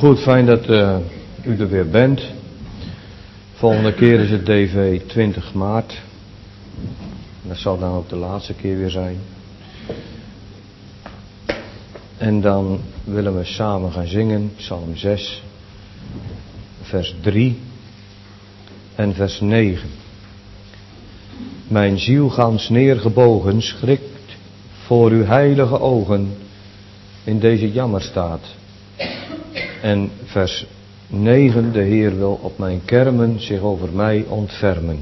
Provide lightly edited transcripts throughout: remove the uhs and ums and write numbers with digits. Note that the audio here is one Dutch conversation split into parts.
Goed, fijn dat u er weer bent. Volgende keer is het DV 20 maart. Dat zal dan ook de laatste keer weer zijn. En dan willen we samen gaan zingen, Psalm 6, vers 3 en vers 9. Mijn ziel gans neergebogen schrikt voor uw heilige ogen in deze jammerstaat. En vers 9, de Heer wil op mijn kermen zich over mij ontfermen.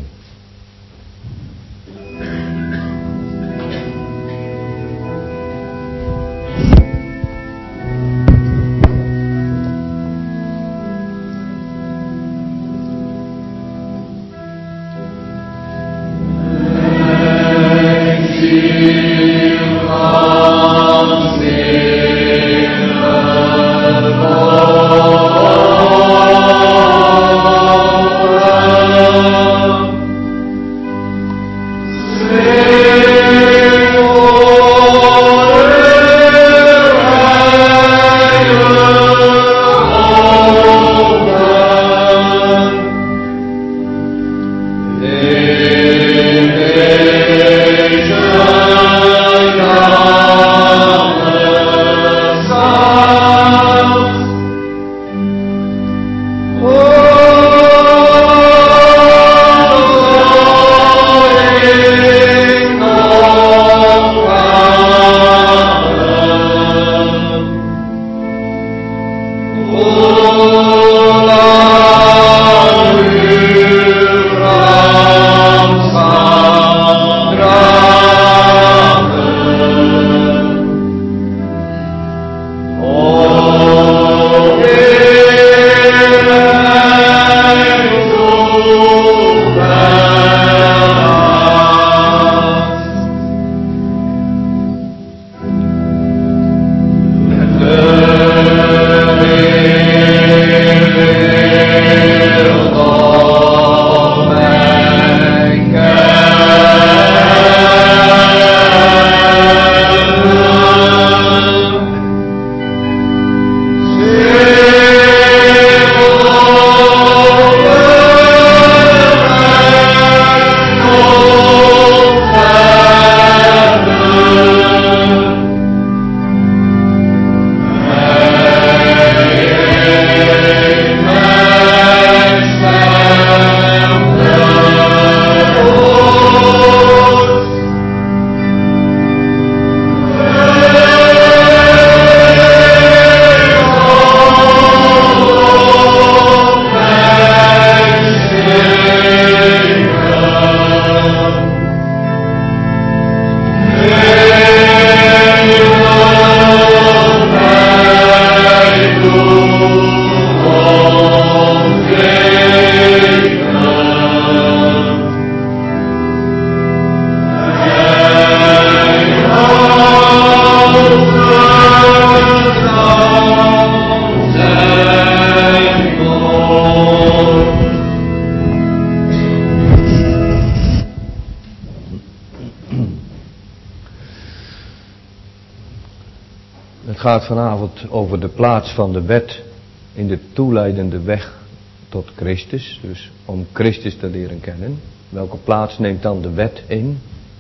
Het gaat vanavond over de plaats van de wet in de toeleidende weg tot Christus. Dus om Christus te leren kennen. Welke plaats neemt dan de wet in?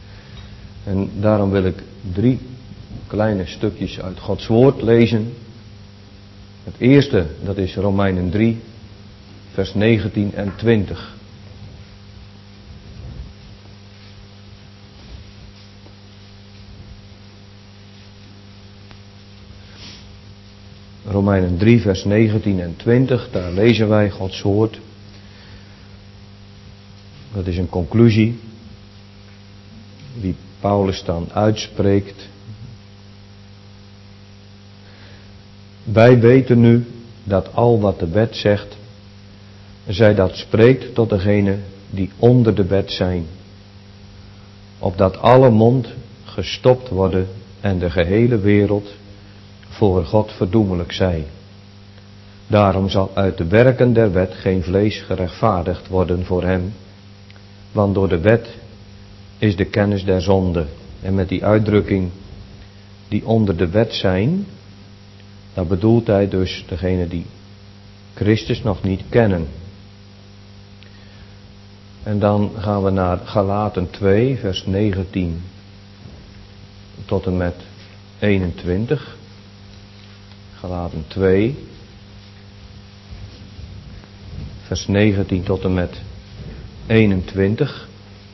En daarom wil ik 3 kleine stukjes uit Gods woord lezen. Het eerste, dat is Romeinen 3, vers 19 en 20. Romeinen 3 vers 19 en 20, daar lezen wij Gods woord. Dat is een conclusie die Paulus dan uitspreekt. Wij weten nu dat al wat de wet zegt, zij dat spreekt tot degenen die onder de wet zijn. Opdat alle mond gestopt worden en de gehele wereld voor God verdoemelijk zij. Daarom zal uit de werken der wet geen vlees gerechtvaardigd worden voor hem, want door de wet is de kennis der zonde. En met die uitdrukking die onder de wet zijn, dan bedoelt hij dus degene die Christus nog niet kennen. En dan gaan we naar Galaten 2, vers 19 tot en met 21. Galaten 2, vers 19 tot en met 21.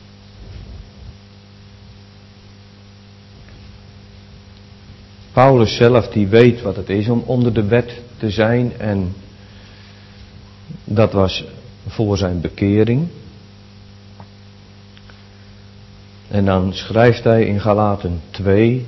Paulus zelf die weet wat het is om onder de wet te zijn en dat was voor zijn bekering. En dan schrijft hij in Galaten 2,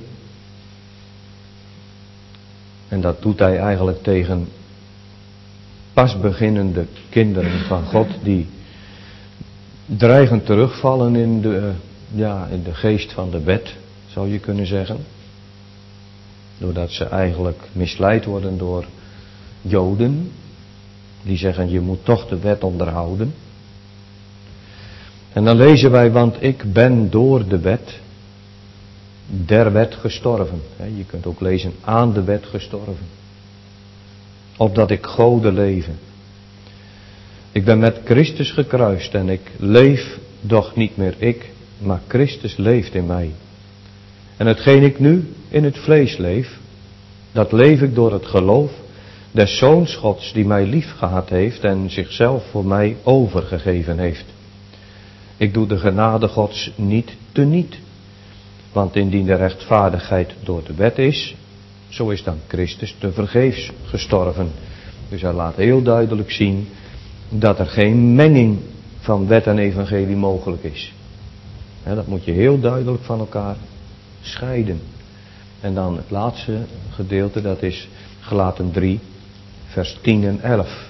en dat doet hij eigenlijk tegen pas beginnende kinderen van God die dreigend terugvallen in de geest van de wet, zou je kunnen zeggen. Doordat ze eigenlijk misleid worden door Joden, die zeggen je moet toch de wet onderhouden. En dan lezen wij, want ik ben door de wet, der wet gestorven. Je kunt ook lezen, aan de wet gestorven. Opdat ik Gode leven. Ik ben met Christus gekruist en ik leef, doch niet meer ik, maar Christus leeft in mij. En hetgeen ik nu in het vlees leef, dat leef ik door het geloof des Zoons Gods die mij lief gehad heeft en zichzelf voor mij overgegeven heeft. Ik doe de genade Gods niet teniet. Want indien de rechtvaardigheid door de wet is, zo is dan Christus tevergeefs gestorven. Dus hij laat heel duidelijk zien dat er geen menging van wet en evangelie mogelijk is. Dat moet je heel duidelijk van elkaar scheiden. En dan het laatste gedeelte, dat is Galaten 3, vers 10 en 11.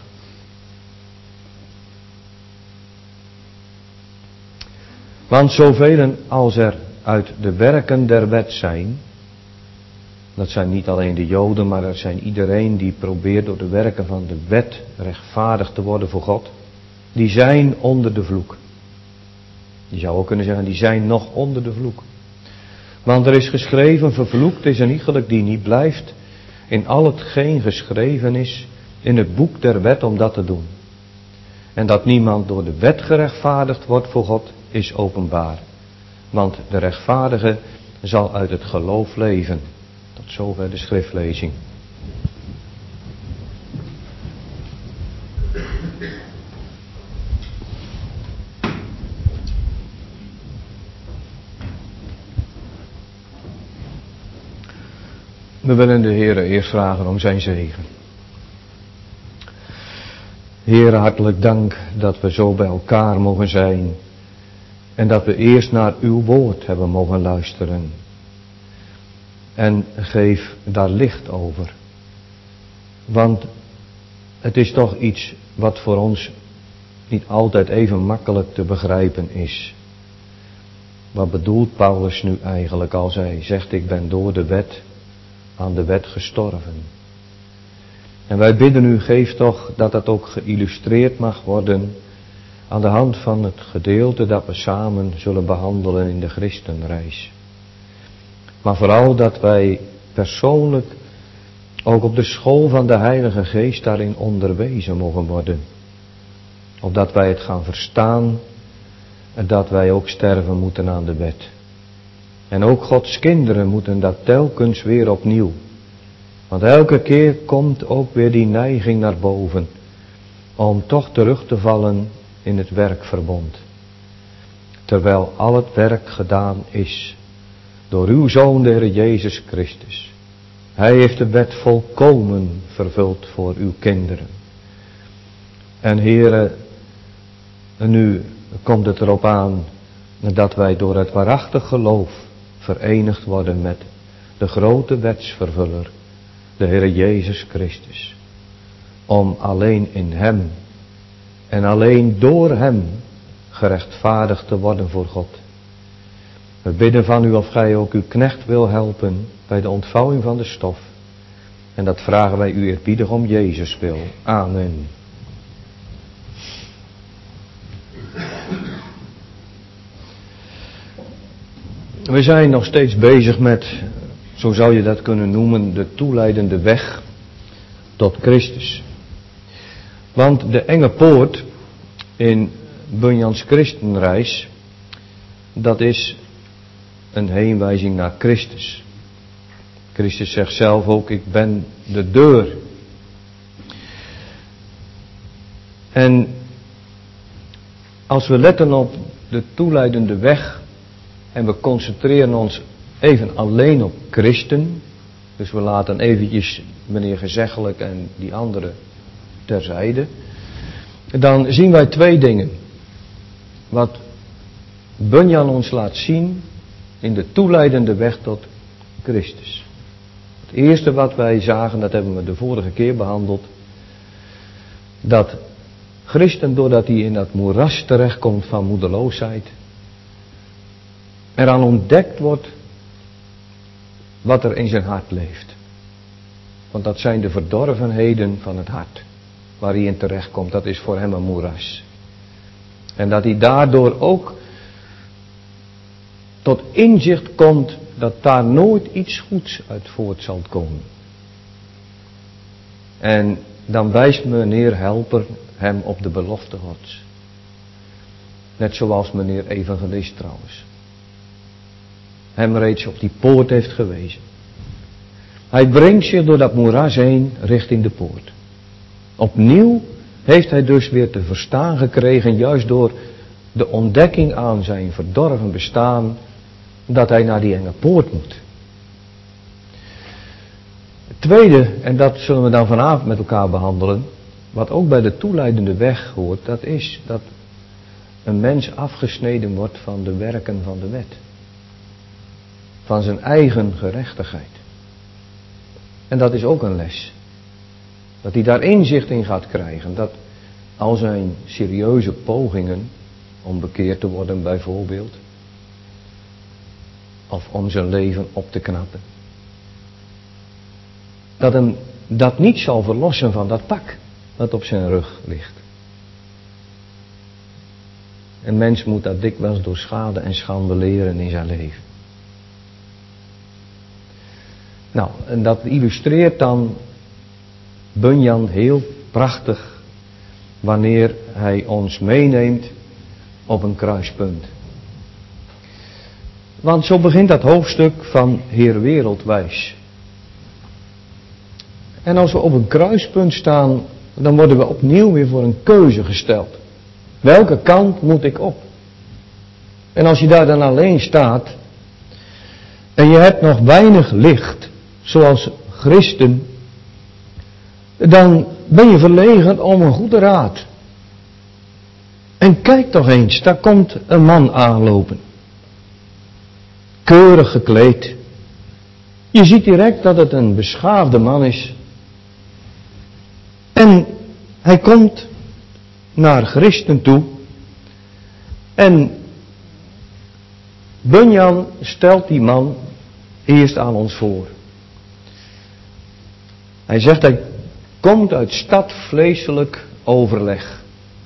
Want zoveel als er uit de werken der wet zijn, dat zijn niet alleen de Joden, maar dat zijn iedereen die probeert door de werken van de wet rechtvaardig te worden voor God, die zijn onder de vloek. Je zou ook kunnen zeggen, die zijn nog onder de vloek. Want er is geschreven, vervloekt is een iegelijk die niet blijft in al hetgeen geschreven is in het boek der wet om dat te doen. En dat niemand door de wet gerechtvaardigd wordt voor God is openbaar. Want de rechtvaardige zal uit het geloof leven. Tot zover de schriftlezing. We willen de Heere eerst vragen om zijn zegen. Heere, hartelijk dank dat we zo bij elkaar mogen zijn. En dat we eerst naar uw woord hebben mogen luisteren. En geef daar licht over. Want het is toch iets wat voor ons niet altijd even makkelijk te begrijpen is. Wat bedoelt Paulus nu eigenlijk als hij zegt, ik ben door de wet aan de wet gestorven. En wij bidden u, geef toch dat dat ook geïllustreerd mag worden aan de hand van het gedeelte dat we samen zullen behandelen in de Christenreis. Maar vooral dat wij persoonlijk ook op de school van de Heilige Geest daarin onderwezen mogen worden. Opdat wij het gaan verstaan en dat wij ook sterven moeten aan de wet. En ook Gods kinderen moeten dat telkens weer opnieuw. Want elke keer komt ook weer die neiging naar boven om toch terug te vallen in het werkverbond. Terwijl al het werk gedaan is door uw Zoon de Heer Jezus Christus. Hij heeft de wet volkomen vervuld voor uw kinderen. En Heere, nu komt het erop aan dat wij door het waarachtig geloof verenigd worden met de grote wetsvervuller, de Heer Jezus Christus. Om alleen in Hem en alleen door Hem gerechtvaardigd te worden voor God. We bidden van u of gij ook uw knecht wil helpen bij de ontvouwing van de stof. En dat vragen wij u eerbiedig om Jezus wil. Amen. We zijn nog steeds bezig met, zo zou je dat kunnen noemen, de toeleidende weg tot Christus. Want de enge poort in Bunjans christenreis, dat is een heenwijzing naar Christus. Christus zegt zelf ook, ik ben de deur. En als we letten op de toeleidende weg en we concentreren ons even alleen op Christen, dus we laten eventjes meneer Gezeggelijk en die anderen terzijde, dan zien wij twee dingen. Wat Bunyan ons laat zien in de toeleidende weg tot Christus. Het eerste wat wij zagen, dat hebben we de vorige keer behandeld, dat Christen, doordat hij in dat moeras terechtkomt van moedeloosheid, eraan ontdekt wordt wat er in zijn hart leeft. Want dat zijn de verdorvenheden van het hart waar hij in terechtkomt. Dat is voor hem een moeras. En dat hij daardoor ook tot inzicht komt dat daar nooit iets goeds uit voort zal komen. En dan wijst meneer Helper hem op de belofte Gods. Net zoals meneer Evangelist trouwens. Hem reeds op die poort heeft gewezen. Hij brengt zich door dat moeras heen richting de poort. Opnieuw heeft hij dus weer te verstaan gekregen, juist door de ontdekking aan zijn verdorven bestaan, dat hij naar die enge poort moet. Het tweede, en dat zullen we dan vanavond met elkaar behandelen, wat ook bij de toeleidende weg hoort, dat is dat een mens afgesneden wordt van de werken van de wet. Van zijn eigen gerechtigheid. En dat is ook een les. Dat hij daar inzicht in gaat krijgen. Dat al zijn serieuze pogingen om bekeerd te worden bijvoorbeeld. Of om zijn leven op te knappen. Dat hem dat niet zal verlossen van dat pak dat op zijn rug ligt. Een mens moet dat dikwijls door schade en schande leren in zijn leven. Nou, en dat illustreert dan Bunyan heel prachtig wanneer hij ons meeneemt op een kruispunt. Want zo begint dat hoofdstuk van Heer Wereldwijs. En als we op een kruispunt staan, dan worden we opnieuw weer voor een keuze gesteld. Welke kant moet ik op? En als je daar dan alleen staat en je hebt nog weinig licht, zoals christen, dan ben je verlegen om een goede raad. En kijk toch eens, daar komt een man aanlopen. Keurig gekleed. Je ziet direct dat het een beschaafde man is. En hij komt naar christen toe. En Bunyan stelt die man eerst aan ons voor. Hij zegt, hij komt uit stadvleeselijk overleg.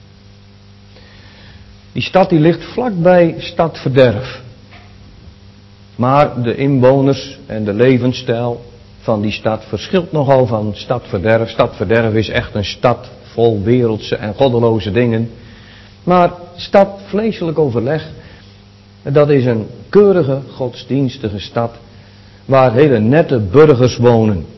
Die stad die ligt vlakbij stadverderf. Maar de inwoners en de levensstijl van die stad verschilt nogal van stadverderf. Stadverderf is echt een stad vol wereldse en goddeloze dingen. Maar stadvleeselijk overleg, dat is een keurige godsdienstige stad waar hele nette burgers wonen.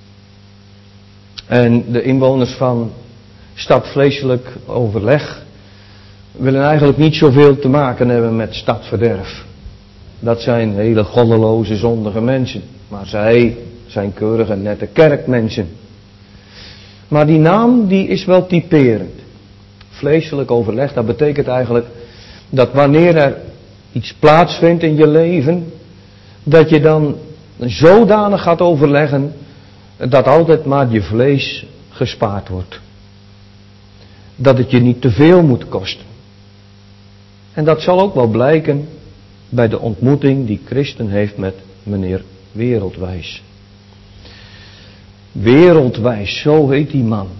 En de inwoners van stadvleeselijk overleg willen eigenlijk niet zoveel te maken hebben met stadverderf. Dat zijn hele goddeloze, zondige mensen. Maar zij zijn keurige, nette kerkmensen. Maar die naam, die is wel typerend. Vleeselijk overleg, dat betekent eigenlijk dat wanneer er iets plaatsvindt in je leven, dat je dan zodanig gaat overleggen dat altijd maar je vlees gespaard wordt. Dat het je niet te veel moet kosten. En dat zal ook wel blijken bij de ontmoeting die Christen heeft met meneer Wereldwijs. Wereldwijs, zo heet die man.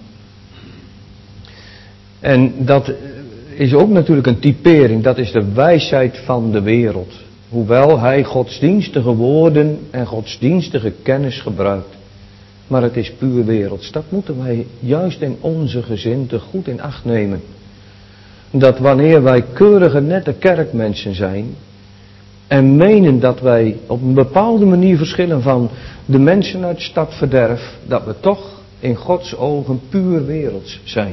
En dat is ook natuurlijk een typering, dat is de wijsheid van de wereld. Hoewel hij godsdienstige woorden en godsdienstige kennis gebruikt, maar het is puur werelds. Dat moeten wij juist in onze gezinten goed in acht nemen. Dat wanneer wij keurige, nette kerkmensen zijn en menen dat wij op een bepaalde manier verschillen van de mensen uit stadverderf, dat we toch in Gods ogen puur werelds zijn.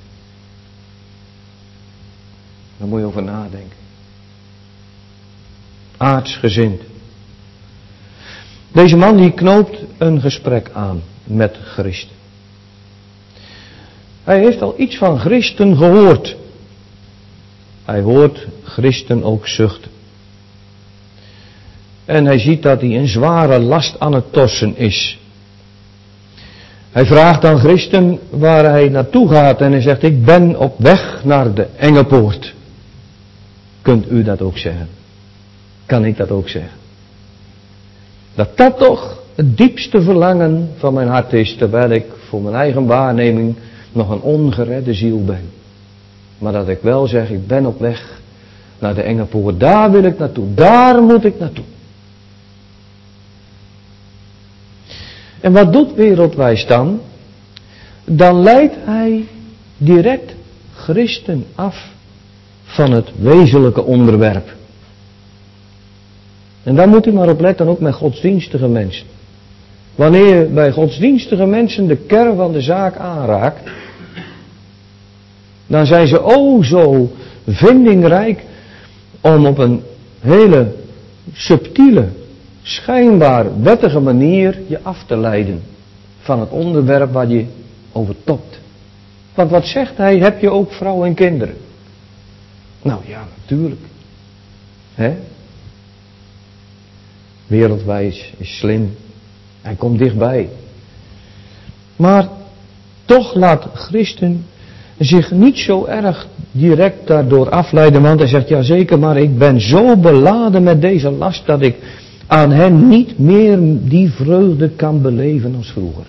Daar moet je over nadenken. Aardsgezind. Deze man die knoopt een gesprek aan met Christen. Hij heeft al iets van Christen gehoord. Hij hoort Christen ook zuchten. En hij ziet dat hij een zware last aan het torsen is. Hij vraagt aan Christen waar hij naartoe gaat en hij zegt, ik ben op weg naar de enge poort. Kunt u dat ook zeggen? Kan ik dat ook zeggen? Dat toch het diepste verlangen van mijn hart is, terwijl ik voor mijn eigen waarneming nog een ongeredde ziel ben. Maar dat ik wel zeg, ik ben op weg naar de enge poort. Daar wil ik naartoe, daar moet ik naartoe. En wat doet wereldwijs dan? Dan leidt hij direct Christen af van het wezenlijke onderwerp. En daar moet u maar op letten, ook met godsdienstige mensen. Wanneer je bij godsdienstige mensen de kern van de zaak aanraakt, dan zijn ze zo vindingrijk om op een hele subtiele, schijnbaar wettige manier je af te leiden van het onderwerp waar je over topt. Want wat zegt hij, heb je ook vrouw en kinderen? Nou ja, natuurlijk. Hè? Wereldwijs is slim. Hij komt dichtbij. Maar toch laat Christen zich niet zo erg direct daardoor afleiden. Want hij zegt, ja zeker, maar ik ben zo beladen met deze last dat ik aan hen niet meer die vreugde kan beleven als vroeger.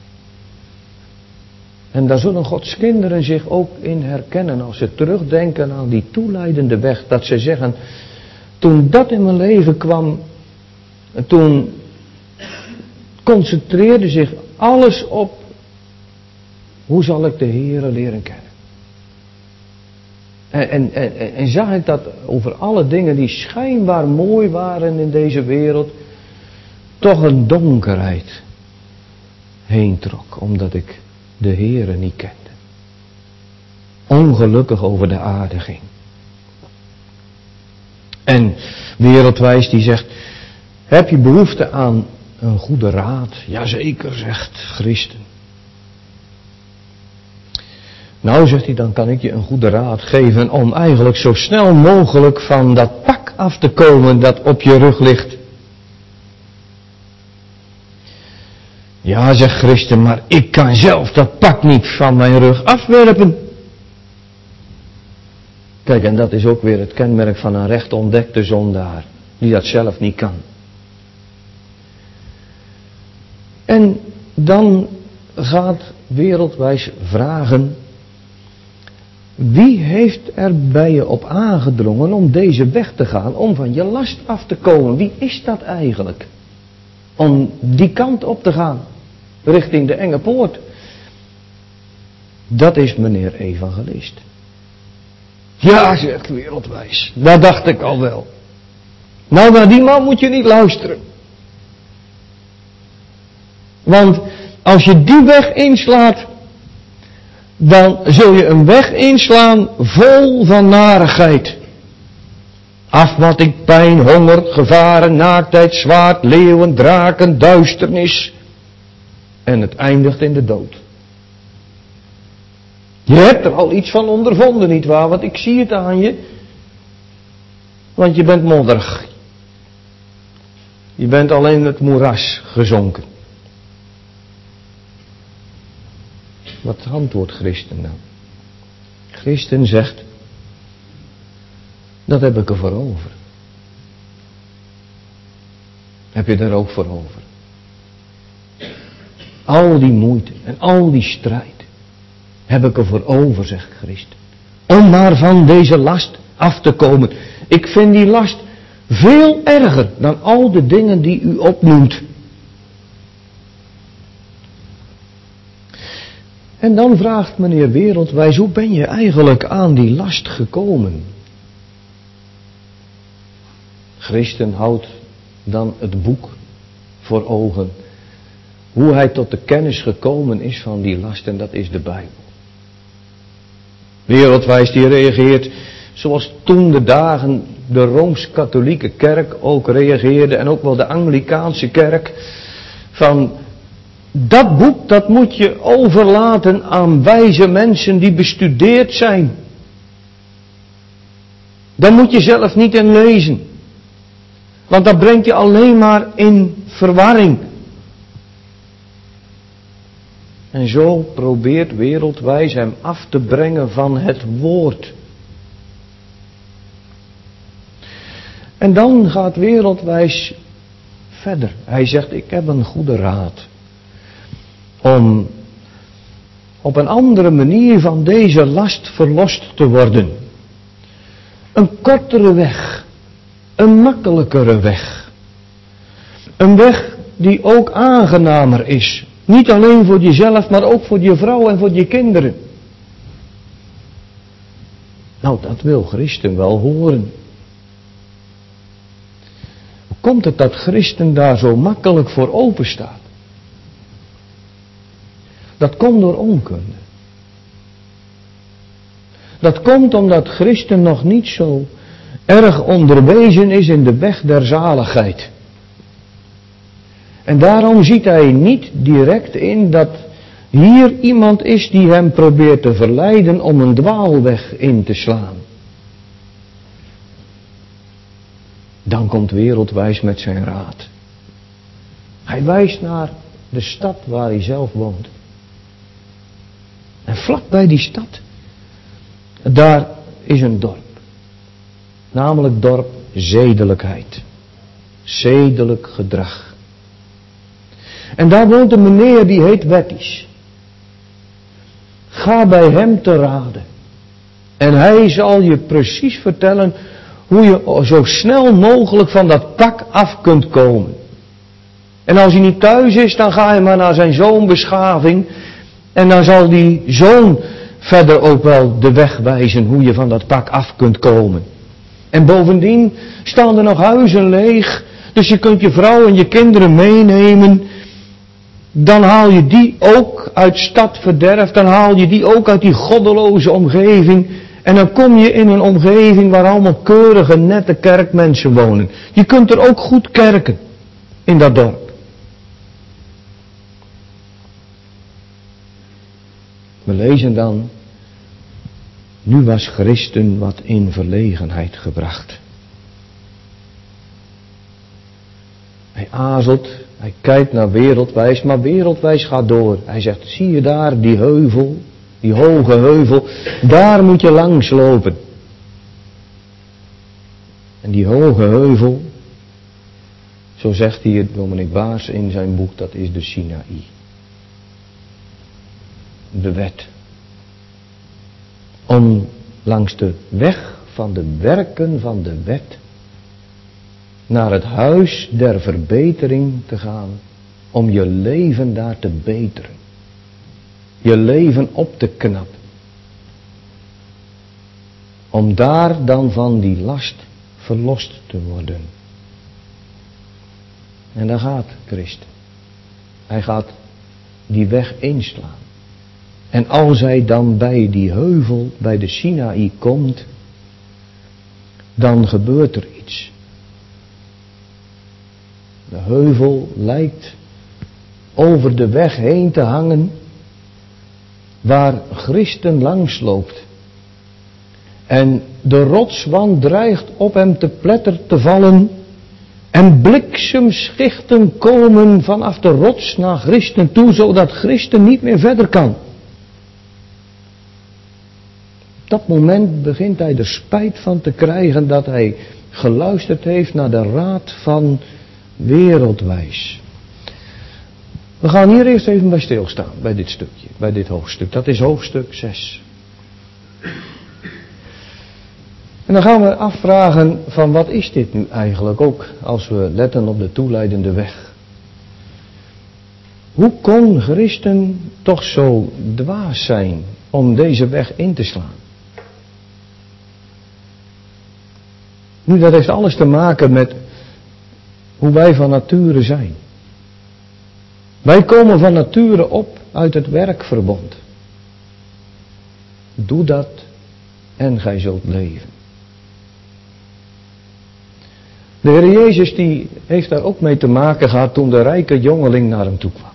En daar zullen Gods kinderen zich ook in herkennen als ze terugdenken aan die toeleidende weg. Dat ze zeggen, toen dat in mijn leven kwam, toen concentreerde zich alles op, hoe zal ik de Heere leren kennen? En zag ik dat over alle dingen die schijnbaar mooi waren in deze wereld, toch een donkerheid heen trok, omdat ik de Heere niet kende. Ongelukkig over de aarde ging. En wereldwijs die zegt, heb je behoefte aan een goede raad? Jazeker, zegt Christen. Nou, zegt hij, dan kan ik je een goede raad geven om eigenlijk zo snel mogelijk van dat pak af te komen dat op je rug ligt. Ja, zegt Christen, maar ik kan zelf dat pak niet van mijn rug afwerpen. Kijk, en dat is ook weer het kenmerk van een recht ontdekte zondaar, die dat zelf niet kan. En dan gaat wereldwijs vragen, wie heeft er bij je op aangedrongen om deze weg te gaan, om van je last af te komen? Wie is dat eigenlijk? Om die kant op te gaan, richting de enge poort. Dat is meneer evangelist. Ja, zegt wereldwijs, dat dacht ik al wel. Nou, naar die man moet je niet luisteren. Want als je die weg inslaat, dan zul je een weg inslaan vol van narigheid. Afmatting, pijn, honger, gevaren, naaktheid, zwaard, leeuwen, draken, duisternis. En het eindigt in de dood. Je hebt er al iets van ondervonden, nietwaar? Want ik zie het aan je. Want je bent modderig. Je bent al in het moeras gezonken. Wat antwoordt Christen dan? Christen zegt, dat heb ik er voor over. Heb je er ook voor over? Al die moeite en al die strijd heb ik er voor over, zegt Christen. Om maar van deze last af te komen. Ik vind die last veel erger dan al de dingen die u opnoemt. En dan vraagt meneer Wereldwijs, hoe ben je eigenlijk aan die last gekomen? Christen houdt dan het boek voor ogen. Hoe hij tot de kennis gekomen is van die last, en dat is de Bijbel. Wereldwijs die reageert zoals toen de dagen de Rooms-Katholieke kerk ook reageerde, en ook wel de Anglikaanse kerk, van dat boek dat moet je overlaten aan wijze mensen die bestudeerd zijn. Daar moet je zelf niet in lezen. Want dat brengt je alleen maar in verwarring. En zo probeert Wereldwijs hem af te brengen van het woord. En dan gaat Wereldwijs verder. Hij zegt, ik heb een goede raad. Om op een andere manier van deze last verlost te worden. Een kortere weg. Een makkelijkere weg. Een weg die ook aangenamer is. Niet alleen voor jezelf, maar ook voor je vrouw en voor je kinderen. Nou, dat wil Christen wel horen. Hoe komt het dat Christen daar zo makkelijk voor open staat? Dat komt door onkunde. Dat komt omdat Christen nog niet zo erg onderwezen is in de weg der zaligheid. En daarom ziet hij niet direct in dat hier iemand is die hem probeert te verleiden om een dwaalweg in te slaan. Dan komt Wereldwijs met zijn raad. Hij wijst naar de stad waar hij zelf woont. En vlak bij die stad, daar is een dorp. Namelijk dorp zedelijkheid. Zedelijk gedrag. En daar woont een meneer die heet Wettisch. Ga bij hem te raden. En hij zal je precies vertellen hoe je zo snel mogelijk van dat pak af kunt komen. En als hij niet thuis is, dan ga je maar naar zijn zoon beschaving. En dan zal die zoon verder ook wel de weg wijzen hoe je van dat pak af kunt komen. En bovendien staan er nog huizen leeg. Dus je kunt je vrouw en je kinderen meenemen. Dan haal je die ook uit stadverderf. Dan haal je die ook uit die goddeloze omgeving. En dan kom je in een omgeving waar allemaal keurige, nette kerkmensen wonen. Je kunt er ook goed kerken. In dat dorp. We lezen dan. Nu was Christen wat in verlegenheid gebracht. Hij aarzelt, hij kijkt naar Wereldwijs, maar Wereldwijs gaat door. Hij zegt, zie je daar die heuvel, die hoge heuvel, daar moet je langs lopen. En die hoge heuvel, zo zegt hier dominee Baars in zijn boek, dat is de Sinaï. De wet. Om langs de weg van de werken van de wet naar het huis der verbetering te gaan, om je leven daar te beteren. Je leven op te knappen. Om daar dan van die last verlost te worden. En daar gaat Christus. Hij gaat die weg inslaan. En als hij dan bij die heuvel, bij de Sinaï komt, dan gebeurt er iets. De heuvel lijkt over de weg heen te hangen waar Christen langs loopt. En de rotswand dreigt op hem te pletter te vallen en bliksemschichten komen vanaf de rots naar Christen toe, zodat Christen niet meer verder kan. Op dat moment begint hij er spijt van te krijgen dat hij geluisterd heeft naar de raad van Wereldwijs. We gaan hier eerst even bij stilstaan, bij dit stukje, bij dit hoofdstuk. Dat is hoofdstuk 6. En dan gaan we afvragen van wat is dit nu eigenlijk ook, als we letten op de toeleidende weg. Hoe kon christen toch zo dwaas zijn om deze weg in te slaan? Nu, dat heeft alles te maken met hoe wij van nature zijn. Wij komen van nature op uit het werkverbond. Doe dat en gij zult leven. De Heer Jezus die heeft daar ook mee te maken gehad toen de rijke jongeling naar hem toe kwam.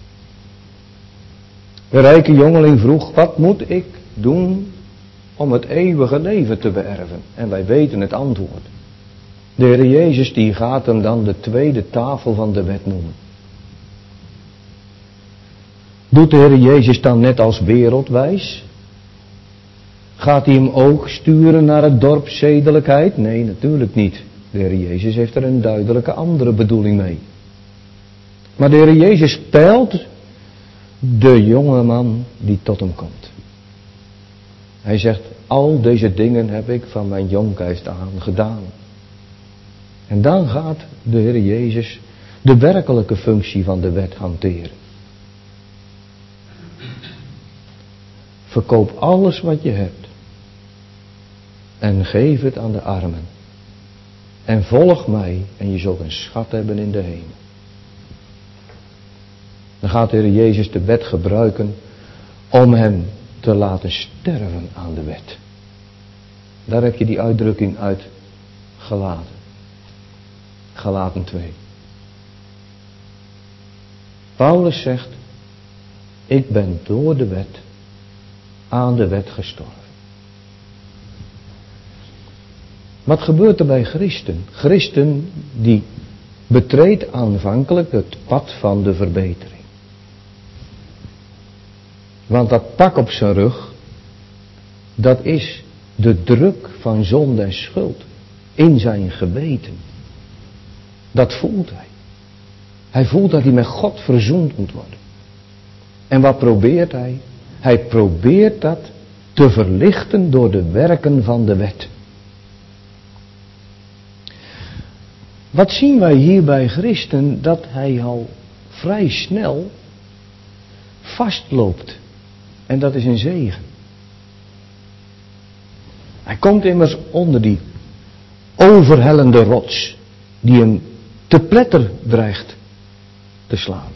De rijke jongeling vroeg, wat moet ik doen om het eeuwige leven te beërven? En wij weten het antwoord. De Heer Jezus die gaat hem dan de tweede tafel van de wet noemen. Doet de Heer Jezus dan net als wereldwijs? Gaat hij hem ook sturen naar het dorp zedelijkheid? Nee, natuurlijk niet. De Heer Jezus heeft er een duidelijke andere bedoeling mee. Maar de Heer Jezus peilt de jonge man die tot hem komt. Hij zegt, al deze dingen heb ik van mijn jonkheid aan gedaan. En dan gaat de Heer Jezus de werkelijke functie van de wet hanteren. Verkoop alles wat je hebt. En geef het aan de armen. En volg mij en je zult een schat hebben in de hemel. Dan gaat de Heer Jezus de wet gebruiken om hem te laten sterven aan de wet. Daar heb je die uitdrukking uit Galaten. Galaten 2. Paulus zegt, ik ben door de wet aan de wet gestorven. Wat gebeurt er bij christen? Christen die betreedt aanvankelijk het pad van de verbetering. Want dat pak op zijn rug, dat is de druk van zonde en schuld in zijn geweten. Dat voelt hij. Hij voelt dat hij met God verzoend moet worden. En wat probeert hij? Hij probeert dat te verlichten door de werken van de wet. Wat zien wij hier bij christen? Dat hij al vrij snel vastloopt. En dat is een zegen. Hij komt immers onder die overhellende rots die hem te pletter dreigt te slaan.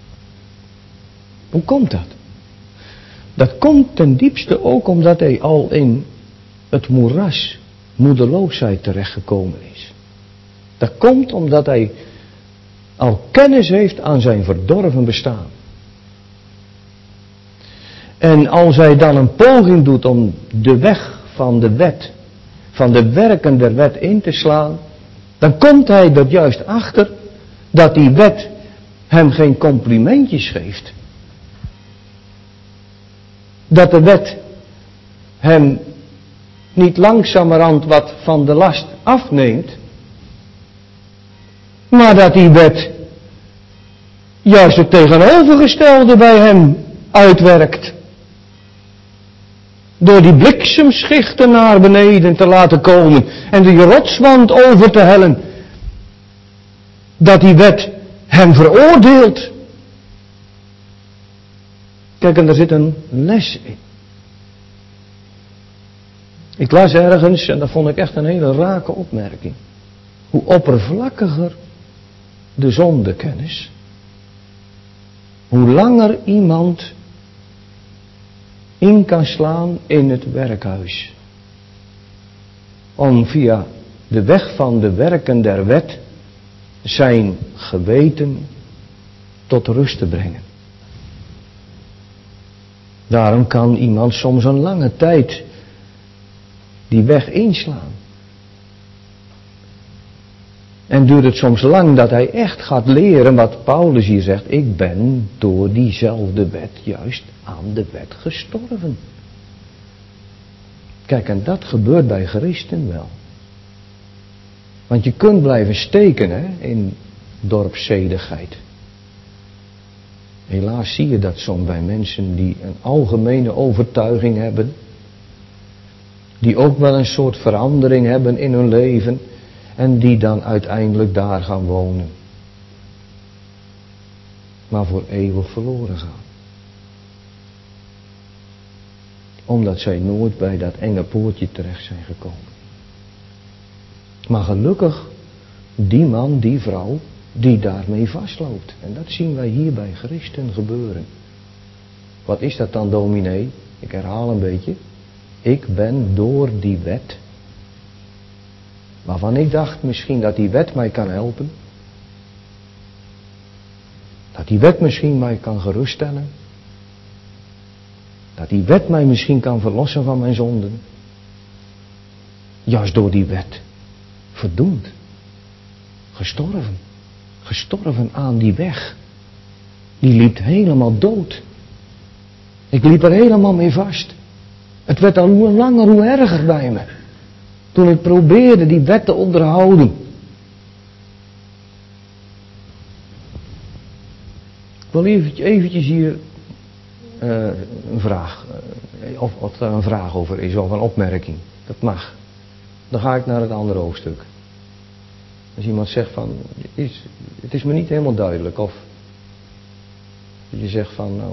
Hoe komt dat? Dat komt ten diepste ook omdat hij al in het moeras moedeloosheid terechtgekomen is. Dat komt omdat hij al kennis heeft aan zijn verdorven bestaan. En als hij dan een poging doet om de weg van de wet, van de werken der wet in te slaan, dan komt hij er juist achter dat die wet hem geen complimentjes geeft. Dat de wet hem niet langzamerhand wat van de last afneemt, maar dat die wet juist het tegenovergestelde bij hem uitwerkt. Door die bliksemschichten naar beneden te laten komen en die rotswand over te hellen. Dat die wet hem veroordeelt. Kijk, en daar zit een les in. Ik las ergens, en dat vond ik echt een hele rake opmerking. Hoe oppervlakkiger de zondekennis, hoe langer iemand in kan slaan in het werkhuis. Om via de weg van de werken der wet zijn geweten tot rust te brengen. Daarom kan iemand soms een lange tijd die weg inslaan. En duurt het soms lang dat hij echt gaat leren wat Paulus hier zegt. Ik ben door diezelfde wet juist aan de wet gestorven. Kijk, en dat gebeurt bij christen wel. Want je kunt blijven steken in dorpszedigheid. Helaas zie je dat soms bij mensen die een algemene overtuiging hebben. Die ook wel een soort verandering hebben in hun leven. En die dan uiteindelijk daar gaan wonen. maar voor eeuwig verloren gaan. Omdat zij nooit bij dat enge poortje terecht zijn gekomen. Maar gelukkig die man, die vrouw, die daarmee vastloopt. En dat zien wij hier bij christen gebeuren. Wat is dat dan, dominee? Ik herhaal een beetje. Ik ben door die wet, waarvan ik dacht misschien dat die wet mij kan helpen. Dat die wet misschien mij kan geruststellen. Dat die wet mij misschien kan verlossen van mijn zonden. Juist door die wet verdoemd. Gestorven. Gestorven aan die weg. Die liep helemaal dood. Ik liep er helemaal mee vast. Het werd al hoe langer hoe erger bij me. Toen ik probeerde die wet te onderhouden. Ik wil eventjes hier een vraag. Of er een vraag over is of een opmerking. Dat mag. Dan ga ik naar het andere hoofdstuk. Als iemand zegt van, het is me niet helemaal duidelijk. Of je zegt van, nou.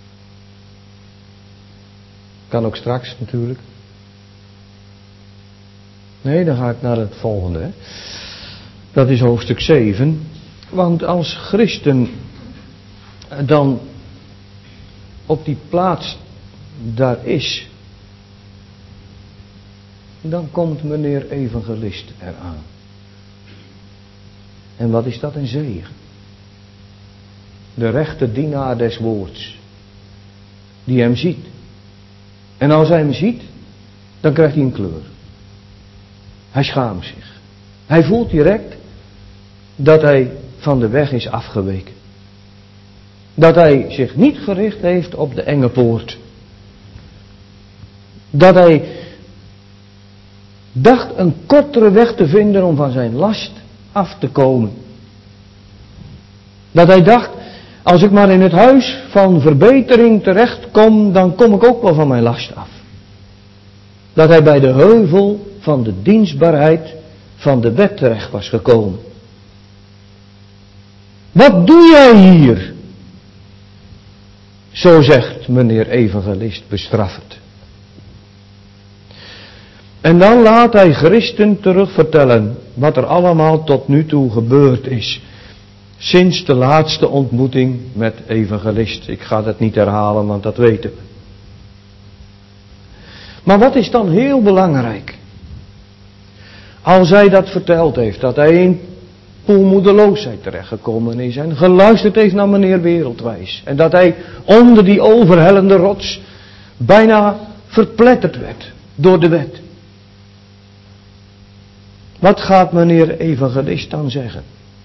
Kan ook straks natuurlijk. Nee, dan ga ik naar het volgende. Hè. Dat is hoofdstuk 7. Want als christen dan op die plaats daar is, dan komt meneer evangelist eraan. En wat is dat een zegen? De rechte dienaar des woords. Die hem ziet. En als hij hem ziet, dan krijgt hij een kleur. Hij schaamt zich. Hij voelt direct dat hij van de weg is afgeweken. Dat hij zich niet gericht heeft op de enge poort. Dat hij dacht een kortere weg te vinden om van zijn last af te komen. Dat hij dacht, als ik maar in het huis van verbetering terechtkom, dan kom ik ook wel van mijn last af. Dat hij bij de heuvel van de dienstbaarheid van de wet terecht was gekomen. Wat doe jij hier? Zo zegt meneer evangelist bestraffend. En dan laat hij christen terugvertellen wat er allemaal tot nu toe gebeurd is. Sinds de laatste ontmoeting met evangelist. Ik ga dat niet herhalen, want dat weten we. Maar wat is dan heel belangrijk? Als hij dat verteld heeft, dat hij in poelmoedeloosheid terechtgekomen is en geluisterd heeft naar meneer Wereldwijs. En dat hij onder die overhellende rots bijna verpletterd werd door de wet. Wat gaat meneer evangelist dan zeggen?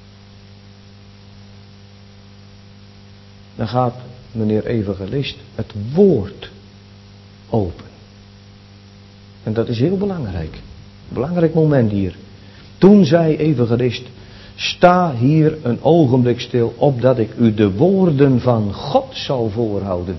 Dan gaat meneer evangelist het woord open. En dat is heel belangrijk. Belangrijk moment hier. Toen zei evangelist, sta hier een ogenblik stil, opdat ik u de woorden van God zal voorhouden.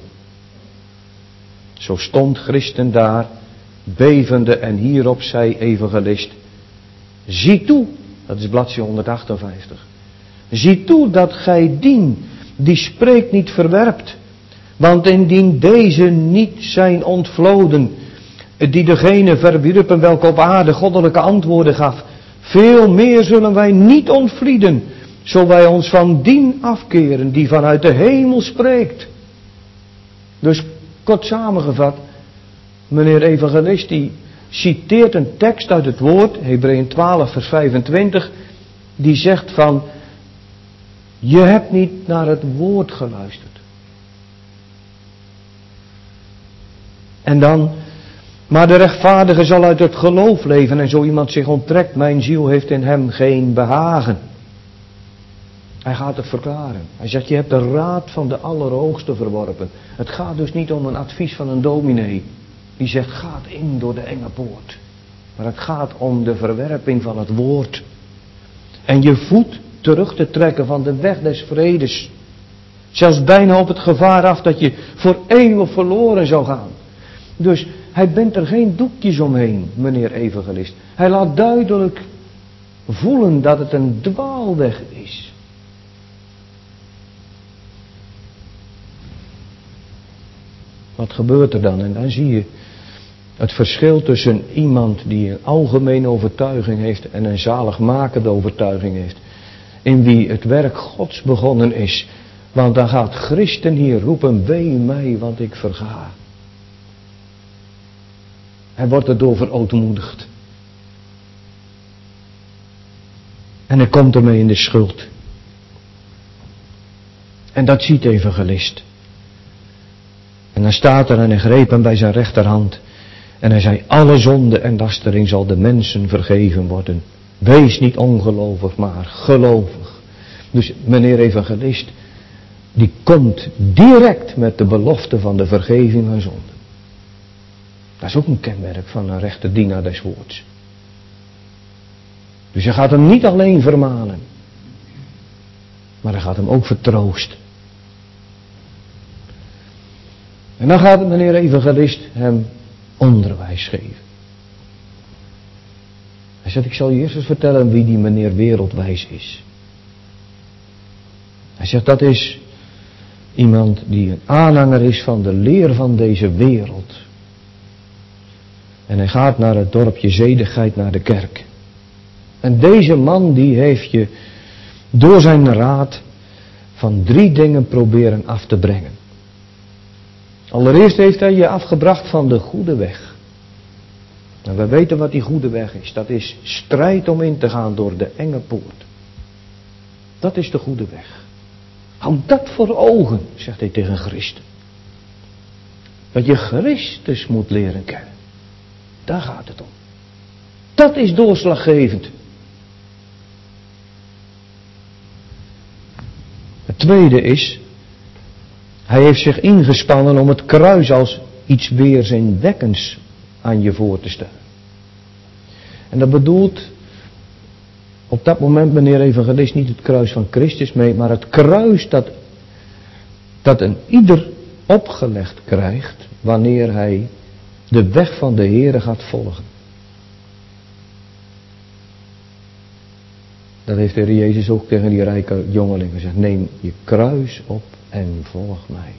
Zo stond Christen daar, bevende, en hierop zei evangelist, zie toe, dat is bladzijde 158. Zie toe dat gij dien, die spreekt niet verwerpt. Want indien deze niet zijn ontvloden, die degene verwierpen welke op aarde goddelijke antwoorden gaf, veel meer zullen wij niet ontvlieden, zo wij ons van dien afkeren die vanuit de hemel spreekt. Dus kort samengevat, meneer evangelist die citeert een tekst uit het woord, Hebreeën 12 vers 25, die zegt van, je hebt niet naar het woord geluisterd. En dan, maar de rechtvaardige zal uit het geloof leven en zo iemand zich onttrekt, mijn ziel heeft in hem geen behagen. Hij gaat het verklaren. Hij zegt, je hebt de raad van de Allerhoogste verworpen. Het gaat dus niet om een advies van een dominee. Die zegt, gaat in door de enge poort. Maar het gaat om de verwerping van het woord. En je voet terug te trekken van de weg des vredes. Zelfs bijna op het gevaar af dat je voor eeuwig verloren zou gaan. Dus hij bindt er geen doekjes omheen, meneer evangelist. Hij laat duidelijk voelen dat het een dwaalweg is. Wat gebeurt er dan? En dan zie je het verschil tussen iemand die een algemene overtuiging heeft en een zaligmakende overtuiging heeft. In wie het werk Gods begonnen is. Want dan gaat Christen hier roepen, wee mij, want ik verga. Hij wordt erdoor verootmoedigd. En hij komt ermee in de schuld. En dat ziet de evangelist. En dan staat er en hij greep hem bij zijn rechterhand. En hij zei, alle zonde en lastering zal de mensen vergeven worden. Wees niet ongelovig, maar gelovig. Dus meneer evangelist, die komt direct met de belofte van de vergeving van zonde. Dat is ook een kenmerk van een rechte dienaar des woords. Dus je gaat hem niet alleen vermanen, maar hij gaat hem ook vertroosten. En dan gaat meneer evangelist hem onderwijs geven. Hij zegt, ik zal je eerst eens vertellen wie die meneer wereldwijs is. Hij zegt, dat is iemand die een aanhanger is van de leer van deze wereld. En hij gaat naar het dorpje Zedigheid, naar de kerk. En deze man die heeft je door zijn raad van 3 dingen proberen af te brengen. Allereerst heeft hij je afgebracht van de goede weg. En we weten wat die goede weg is. Dat is strijd om in te gaan door de enge poort. Dat is de goede weg. Houd dat voor ogen, zegt hij tegen Christen. Dat je Christus moet leren kennen. Daar gaat het om. Dat is doorslaggevend. Het tweede is, hij heeft zich ingespannen om het kruis als iets weerzinwekkends aan je voor te stellen. En dat bedoelt op dat moment, meneer evangelist, niet het kruis van Christus mee, maar het kruis dat een ieder opgelegd krijgt wanneer hij de weg van de Heere gaat volgen. Dat heeft de Heer Jezus ook tegen die rijke jongeling gezegd. Neem je kruis op en volg mij.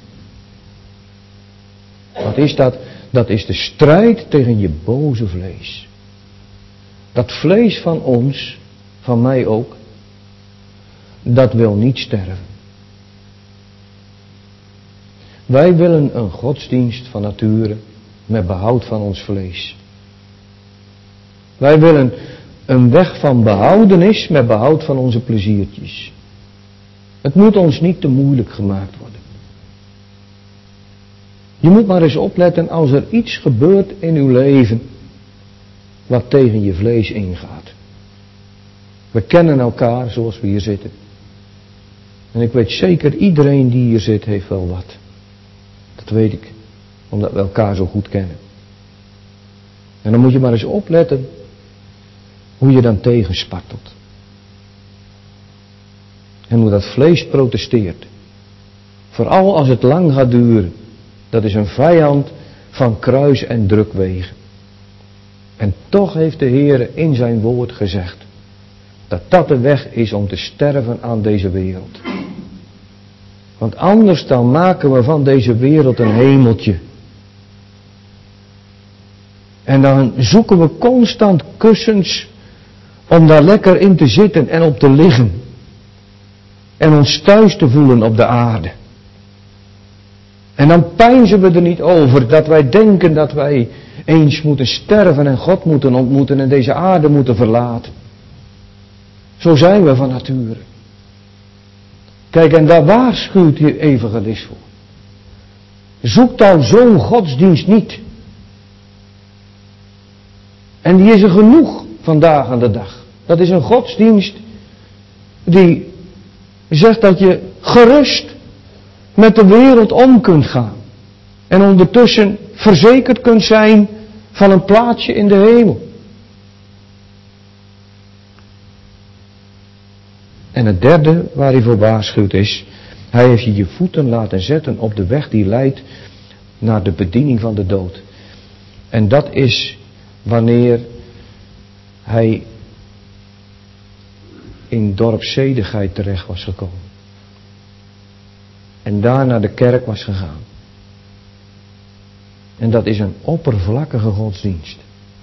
Wat is dat? Dat is de strijd tegen je boze vlees. Dat vlees van ons, van mij ook, dat wil niet sterven. Wij willen een godsdienst van nature met behoud van ons vlees. Wij willen een weg van behoudenis met behoud van onze pleziertjes. Het moet ons niet te moeilijk gemaakt worden. Je moet maar eens opletten als er iets gebeurt in uw leven wat tegen je vlees ingaat. We kennen elkaar zoals we hier zitten. En ik weet zeker, iedereen die hier zit heeft wel wat. Dat weet ik, omdat we elkaar zo goed kennen. En dan moet je maar eens opletten hoe je dan tegenspartelt. En hoe dat vlees protesteert. Vooral als het lang gaat duren. Dat is een vijand van kruis en drukwegen. En toch heeft de Heer in zijn woord gezegd dat dat de weg is om te sterven aan deze wereld. Want anders dan maken we van deze wereld een hemeltje. En dan zoeken we constant kussens om daar lekker in te zitten en op te liggen. En ons thuis te voelen op de aarde. En dan peinzen we er niet over dat wij denken dat wij eens moeten sterven en God moeten ontmoeten en deze aarde moeten verlaten. Zo zijn we van nature. Kijk, en daar waarschuwt de evangelist voor. Zoek dan zo'n godsdienst niet. En die is er genoeg vandaag aan de dag. Dat is een godsdienst die zegt dat je gerust met de wereld om kunt gaan. En ondertussen verzekerd kunt zijn van een plaatsje in de hemel. En het derde waar hij voor waarschuwt is, hij heeft je voeten laten zetten op de weg die leidt naar de bediening van de dood. En dat is wanneer hij in dorp Zedigheid terecht was gekomen. En daar naar de kerk was gegaan. En dat is een oppervlakkige godsdienst.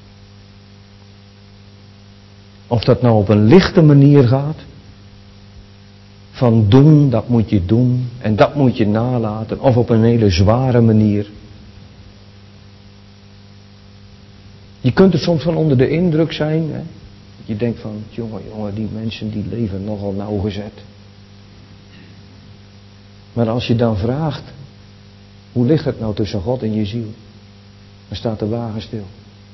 Of dat nou op een lichte manier gaat. Van doen, dat moet je doen. En dat moet je nalaten. Of op een hele zware manier. Je kunt er soms van onder de indruk zijn. Hè? Dat je denkt van, jongen, die mensen die leven nogal nauwgezet. Maar als je dan vraagt, hoe ligt het nou tussen God en je ziel? Dan staat de wagen stil.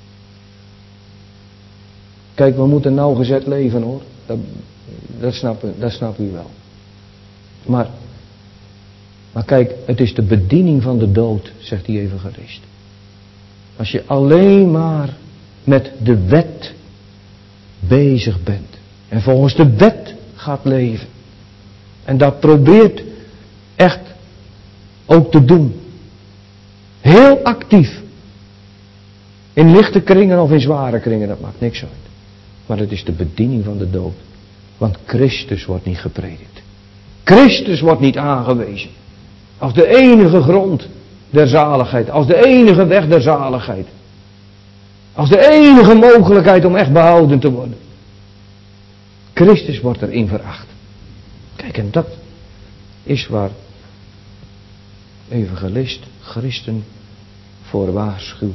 Kijk, we moeten nauwgezet leven hoor. Dat snap u wel. Maar kijk, het is de bediening van de dood, zegt die evangelist. Als je alleen maar met de wet bezig bent. En volgens de wet gaat leven. En dat probeert echt ook te doen. Heel actief. In lichte kringen of in zware kringen, dat maakt niks uit. Maar het is de bediening van de dood. Want Christus wordt niet gepredikt. Christus wordt niet aangewezen. Als de enige grond der zaligheid. Als de enige weg der zaligheid. Als de enige mogelijkheid om echt behouden te worden. Christus wordt erin veracht. Kijk, en dat is waar evangelist Christen voor waarschuwt.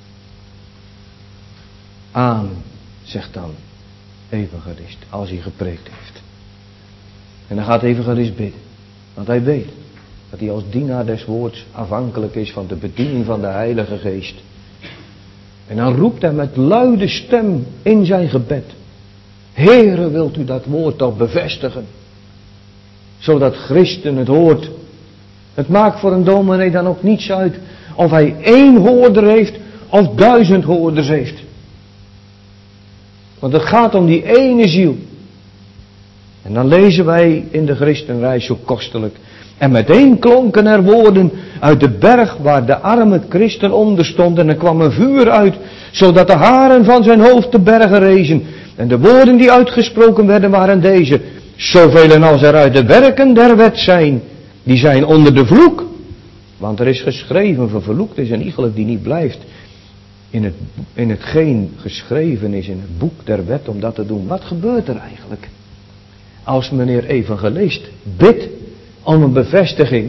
Amen, zegt dan evangelist, als hij gepreekt heeft. En dan gaat de evangelist bidden. Want hij weet dat hij als dienaar des woords afhankelijk is van de bediening van de Heilige Geest. En dan roept hij met luide stem in zijn gebed. Heere, wilt u dat woord toch bevestigen? Zodat Christen het hoort. Het maakt voor een dominee dan ook niets uit of hij 1 hoorder heeft of 1000 hoorders heeft. Want het gaat om die ene ziel. En dan lezen wij in de Christenreis zo kostelijk. En meteen klonken er woorden uit de berg waar de arme christen onder stond. En er kwam een vuur uit, zodat de haren van zijn hoofd te bergen rezen. En de woorden die uitgesproken werden waren deze. Zoveel als er uit de werken der wet zijn, die zijn onder de vloek. Want er is geschreven, vervloekt is een iegelijk die niet blijft in hetgeen geschreven is in het boek der wet om dat te doen. Wat gebeurt er eigenlijk? Als meneer evangelist bidt om een bevestiging,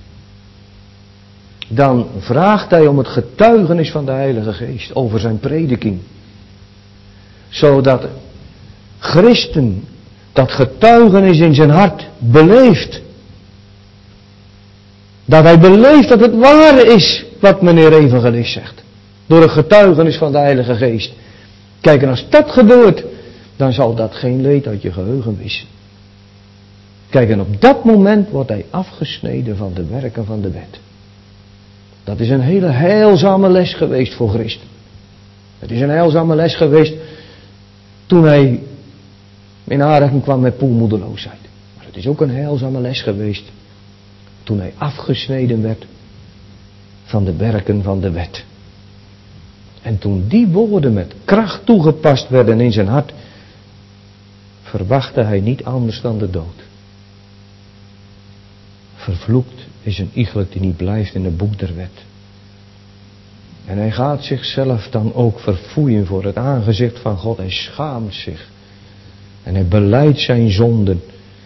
dan vraagt hij om het getuigenis van de Heilige Geest over zijn prediking. Zodat christen dat getuigenis in zijn hart beleeft. Dat hij beleeft dat het waar is wat meneer evangelist zegt. Door het getuigenis van de Heilige Geest. Kijk, en als dat gebeurt, dan zal dat geen leed uit je geheugen wissen. Kijk, en op dat moment wordt hij afgesneden van de werken van de wet. Dat is een hele heilzame les geweest voor Christen. Het is een heilzame les geweest toen hij in aanraking kwam met poelmoedeloosheid. Maar het is ook een heilzame les geweest toen hij afgesneden werd van de werken van de wet. En toen die woorden met kracht toegepast werden in zijn hart, verwachtte hij niet anders dan de dood. Vervloekt is een iegelijk die niet blijft in het boek der wet. En hij gaat zichzelf dan ook verfoeien voor het aangezicht van God. Hij schaamt zich. En hij belijdt zijn zonden.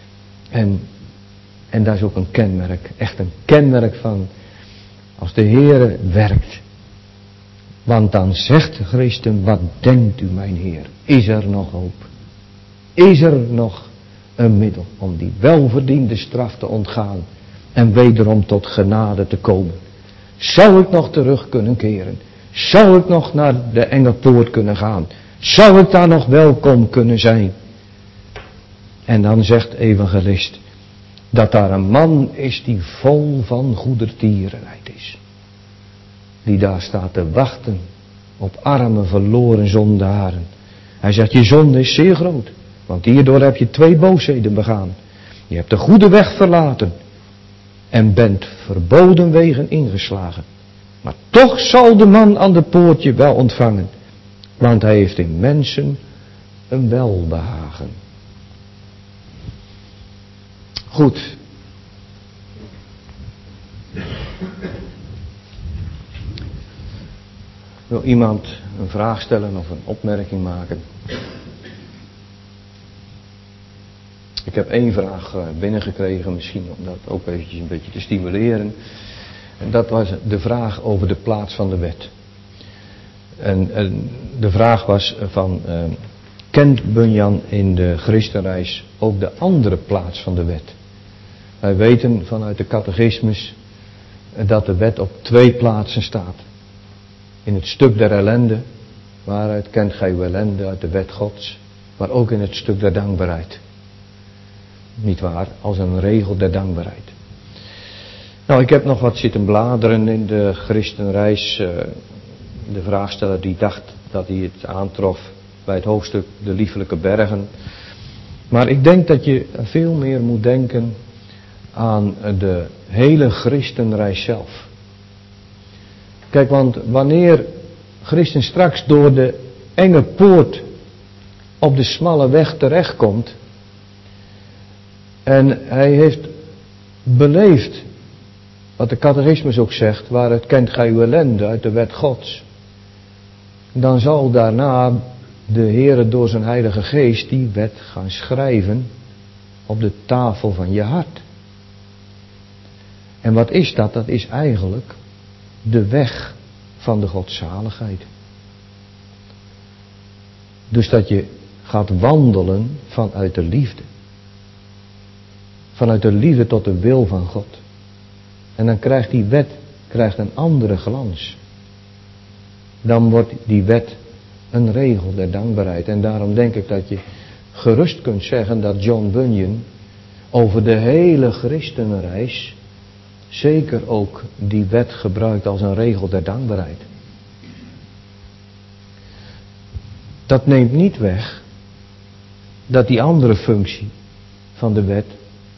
En dat is ook een kenmerk. Echt een kenmerk van als de Heere werkt. Want dan zegt de Christen, wat denkt u mijn Heer? Is er nog hoop? Is er nog een middel om die welverdiende straf te ontgaan? En wederom tot genade te komen. Zou ik nog terug kunnen keren? Zou ik nog naar de enge poort kunnen gaan? Zou ik daar nog welkom kunnen zijn? En dan zegt evangelist dat daar een man is die vol van goedertierenheid is. Die daar staat te wachten op arme verloren zondaren. Hij zegt, je zonde is zeer groot. Want hierdoor heb je 2 boosheden begaan. Je hebt de goede weg verlaten. En bent verboden wegen ingeslagen. Maar toch zal de man aan de poort je wel ontvangen. Want hij heeft in mensen een welbehagen. Goed. Wil iemand een vraag stellen of een opmerking maken? Ik heb 1 vraag binnengekregen, misschien om dat ook eventjes een beetje te stimuleren. En dat was de vraag over de plaats van de wet. En de vraag was van, kent Bunyan in de christenreis ook de andere plaats van de wet? Wij weten vanuit de catechismus dat de wet op 2 plaatsen staat. In het stuk der ellende, waaruit kent gij uw ellende uit de wet Gods, maar ook in het stuk der dankbaarheid. Niet waar, als een regel der dankbaarheid. Nou, ik heb nog wat zitten bladeren in de christenreis. De vraagsteller die dacht dat hij het aantrof bij het hoofdstuk de liefelijke bergen. Maar ik denk dat je veel meer moet denken aan de hele christenreis zelf. Kijk, want wanneer Christen straks door de enge poort op de smalle weg terechtkomt en hij heeft beleefd wat de catechismus ook zegt, waaruit kent gij uw ellende uit de wet Gods, dan zal daarna de Heere door zijn Heilige Geest die wet gaan schrijven op de tafel van je hart. En wat is dat? Dat is eigenlijk de weg van de godzaligheid. Dus dat je gaat wandelen vanuit de liefde. Vanuit de liefde tot de wil van God. En dan krijgt die wet een andere glans. Dan wordt die wet een regel der dankbaarheid. En daarom denk ik dat je gerust kunt zeggen dat John Bunyan over de hele christenreis zeker ook die wet gebruikt als een regel der dankbaarheid. Dat neemt niet weg dat die andere functie van de wet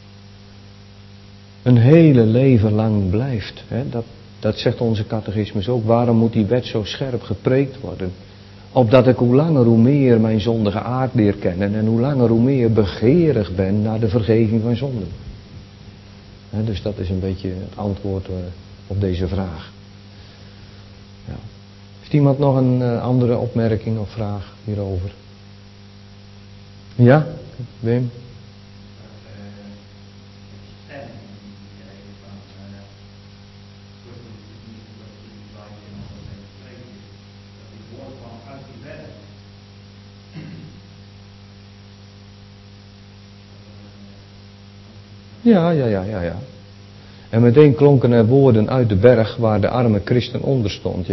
een hele leven lang blijft. Dat zegt onze catechismus ook. Waarom moet die wet zo scherp gepreekt worden? Opdat ik hoe langer hoe meer mijn zondige aard leer kennen en hoe langer hoe meer begeerig ben naar de vergeving van zonden. Dus dat is een beetje het antwoord op deze vraag. Ja. Heeft iemand nog een andere opmerking of vraag hierover? Ja, Wim? Ja. En meteen klonken er woorden uit de berg waar de arme christen onder stond.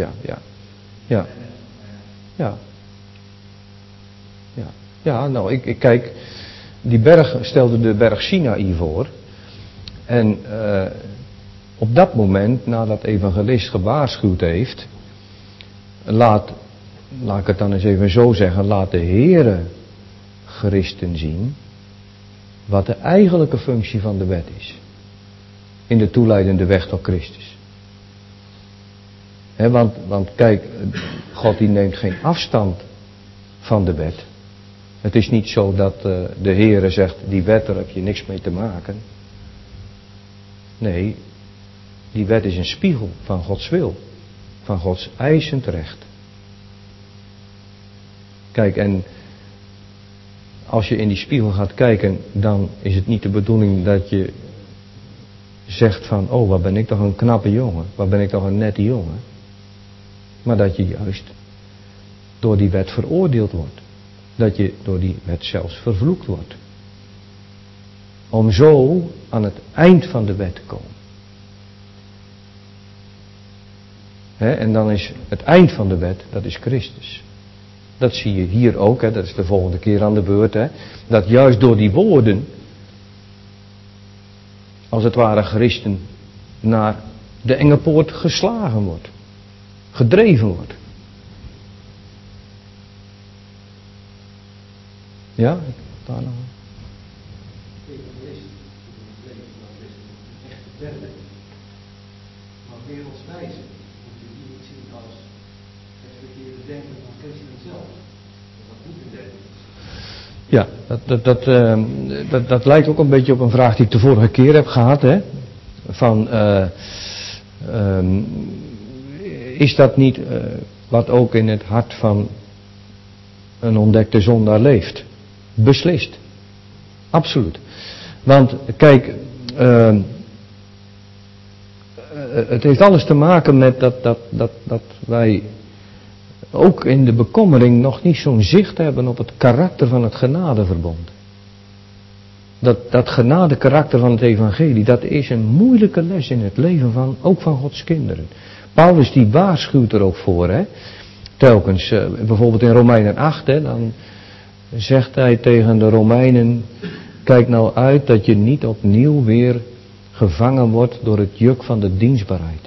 Ja, nou, ik kijk, die berg stelde de berg Sinaï voor. En op dat moment, nadat evangelist gewaarschuwd heeft, laat ik het dan eens even zo zeggen, laat de Heere christen zien wat de eigenlijke functie van de wet is. In de toeleidende weg tot Christus. Want kijk, God die neemt geen afstand van de wet. Het is niet zo dat de Heere zegt, die wet daar heb je niks mee te maken. Nee, die wet is een spiegel van Gods wil. Van Gods eisend recht. Kijk, en als je in die spiegel gaat kijken, dan is het niet de bedoeling dat je zegt van, oh wat ben ik toch een knappe jongen, wat ben ik toch een nette jongen. Maar dat je juist door die wet veroordeeld wordt. Dat je door die wet zelfs vervloekt wordt. Om zo aan het eind van de wet te komen. En dan is het eind van de wet, dat is Christus. Dat zie je hier ook, dat is de volgende keer aan de beurt. Dat juist door die woorden, als het ware christen, naar de enge poort geslagen wordt. Gedreven wordt. Ja, daar nog. Maar wereldswijze moet je die niet zien als het verkeerde denken van christen zelf. Dat moet je denken. Ja, dat lijkt ook een beetje op een vraag die ik de vorige keer heb gehad. Van, is dat niet wat ook in het hart van een ontdekte zondaar leeft. Beslist. Absoluut. Want kijk, het heeft alles te maken met dat wij ook in de bekommering nog niet zo'n zicht hebben op het karakter van het genadeverbond. Dat genadekarakter van het evangelie, dat is een moeilijke les in het leven van, ook van Gods kinderen. Paulus die waarschuwt er ook voor, hè. Telkens, bijvoorbeeld in Romeinen 8, hè, dan zegt hij tegen de Romeinen, kijk nou uit dat je niet opnieuw weer gevangen wordt door het juk van de dienstbaarheid.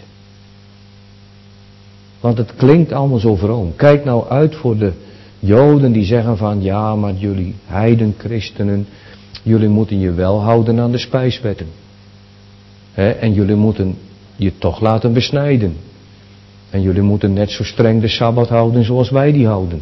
Want het klinkt allemaal zo vroom. Kijk nou uit voor de Joden die zeggen van, ja, maar jullie heidenchristenen, jullie moeten je wel houden aan de spijswetten. En jullie moeten je toch laten besnijden. En jullie moeten net zo streng de Sabbat houden zoals wij die houden.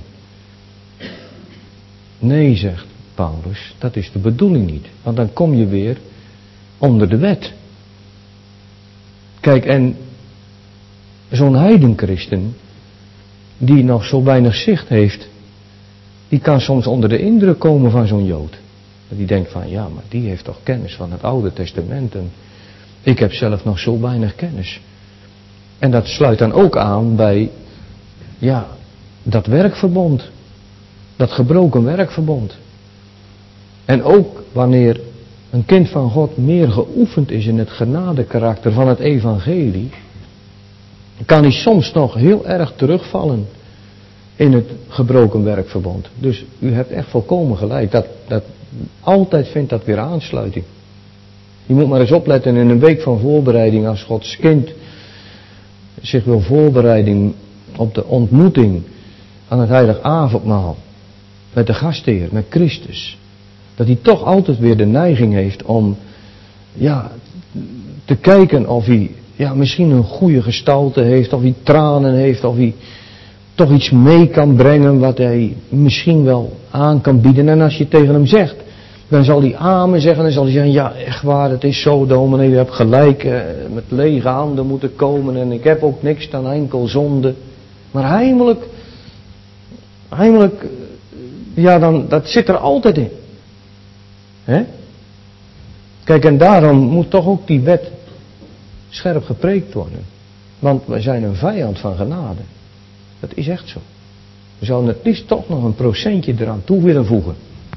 Nee, zegt Paulus, dat is de bedoeling niet. Want dan kom je weer onder de wet. Kijk, en zo'n heidenchristen die nog zo weinig zicht heeft, die kan soms onder de indruk komen van zo'n Jood. Die denkt van, ja, maar die heeft toch kennis van het Oude Testament en ik heb zelf nog zo weinig kennis. En dat sluit dan ook aan bij, ja, dat werkverbond. Dat gebroken werkverbond. En ook wanneer een kind van God meer geoefend is in het genadekarakter van het evangelie, kan hij soms nog heel erg terugvallen in het gebroken werkverbond. Dus u hebt echt volkomen gelijk. Dat altijd vindt dat weer aansluiting. Je moet maar eens opletten in een week van voorbereiding als Gods kind zich wil voorbereiden op de ontmoeting aan het heilig avondmaal met de gastheer, met Christus. Dat hij toch altijd weer de neiging heeft om, ja, te kijken of hij, ja, misschien een goede gestalte heeft, of hij tranen heeft, of hij toch iets mee kan brengen wat hij misschien wel aan kan bieden. En als je tegen hem zegt, dan zal hij amen zeggen en dan zal hij zeggen, ja, echt waar, het is zo, dominee, u hebt gelijk, met lege handen moeten komen en ik heb ook niks dan enkel zonde. Maar heimelijk, ja, dan, dat zit er altijd in. Hè? Kijk, en daarom moet toch ook die wet scherp gepreekt worden. Want wij zijn een vijand van genade. Dat is echt zo. We zouden het liefst toch nog een procentje eraan toe willen voegen.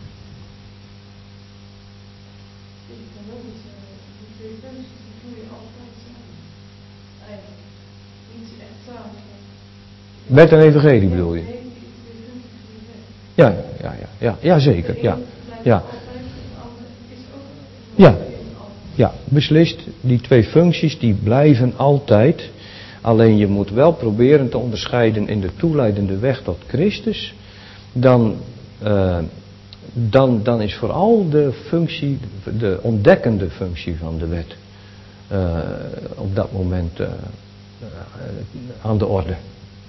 Wet en evangelie bedoel je? Ja, zeker, ja. Ja, beslist. Die twee functies die blijven altijd. Alleen je moet wel proberen te onderscheiden in de toeleidende weg tot Christus. Dan is vooral de functie, de ontdekkende functie van de wet op dat moment aan de orde.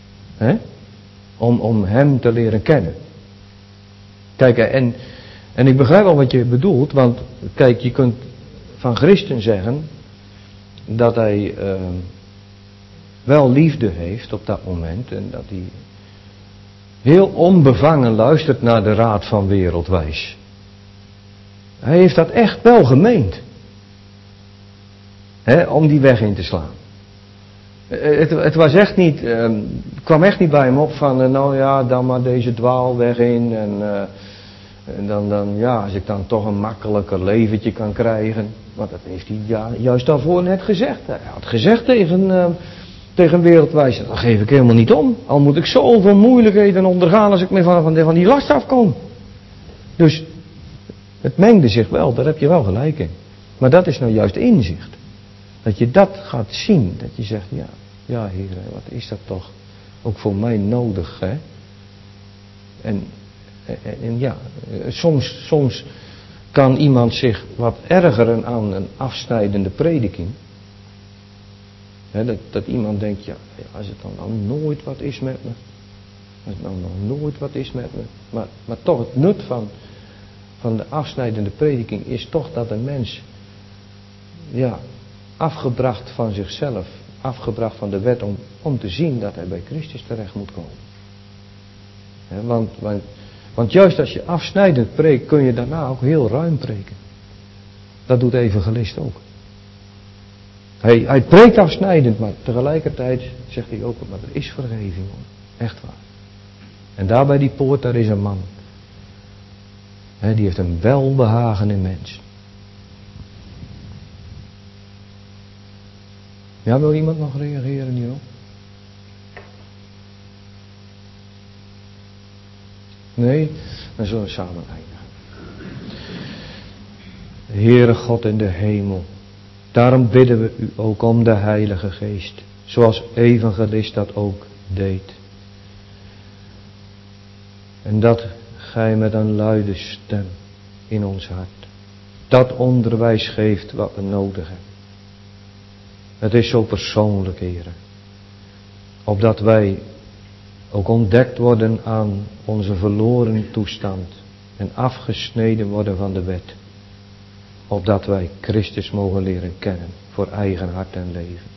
Om hem te leren kennen. Kijk, en ik begrijp wel wat je bedoelt, want kijk, je kunt van Christen zeggen dat hij wel liefde heeft op dat moment en dat hij heel onbevangen luistert naar de raad van wereldwijs. Hij heeft dat echt wel gemeend. Om die weg in te slaan. Het was echt niet, kwam echt niet bij hem op van, nou ja, dan maar deze dwaalweg in en dan, ja, als ik dan toch een makkelijker leventje kan krijgen. Want dat heeft hij juist daarvoor net gezegd. Hij had gezegd tegen wereldwijs, dat geef ik helemaal niet om. Al moet ik zoveel moeilijkheden ondergaan als ik meer van die last afkom. Dus het mengde zich wel, daar heb je wel gelijk in. Maar dat is nou juist inzicht. Dat je dat gaat zien. Dat je zegt, ja Heer, wat is dat toch ook voor mij nodig, hè? En ja, soms kan iemand zich wat ergeren aan een afsnijdende prediking. Dat iemand denkt, ja, als het dan nou nooit wat is met me. Als het nou nog nooit wat is met me. Maar toch het nut van de afsnijdende prediking is toch dat een mens, ja, afgebracht van zichzelf, afgebracht van de wet om te zien dat hij bij Christus terecht moet komen. Want juist als je afsnijdend preekt, kun je daarna ook heel ruim preken. Dat doet de evangelist ook. Hij preekt afsnijdend, maar tegelijkertijd zegt hij ook, maar er is vergeving hoor. Echt waar. En daar bij die poort, daar is een man. Die heeft een welbehagen in mens. Ja, wil iemand nog reageren hierop? Nee? Dan zullen we samen eindigen. Heere God in de hemel. Daarom bidden we u ook om de Heilige Geest. Zoals evangelist dat ook deed. En dat gij met een luide stem in ons hart dat onderwijs geeft wat we nodig hebben. Het is zo persoonlijk, Heere. Opdat wij ook ontdekt worden aan onze verloren toestand en afgesneden worden van de wet. Opdat wij Christus mogen leren kennen voor eigen hart en leven.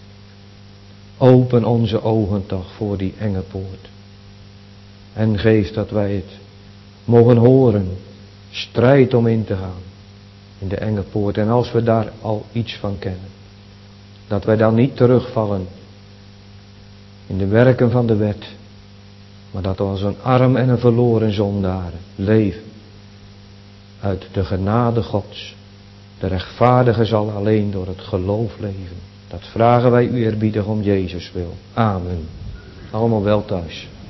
Open onze ogen toch voor die enge poort. En geef dat wij het mogen horen, strijd om in te gaan in de enge poort. En als we daar al iets van kennen, dat wij dan niet terugvallen in de werken van de wet, maar dat we als een arm en een verloren zondaar leven uit de genade Gods. De rechtvaardige zal alleen door het geloof leven. Dat vragen wij u eerbiedig om Jezus wil. Amen. Allemaal wel thuis.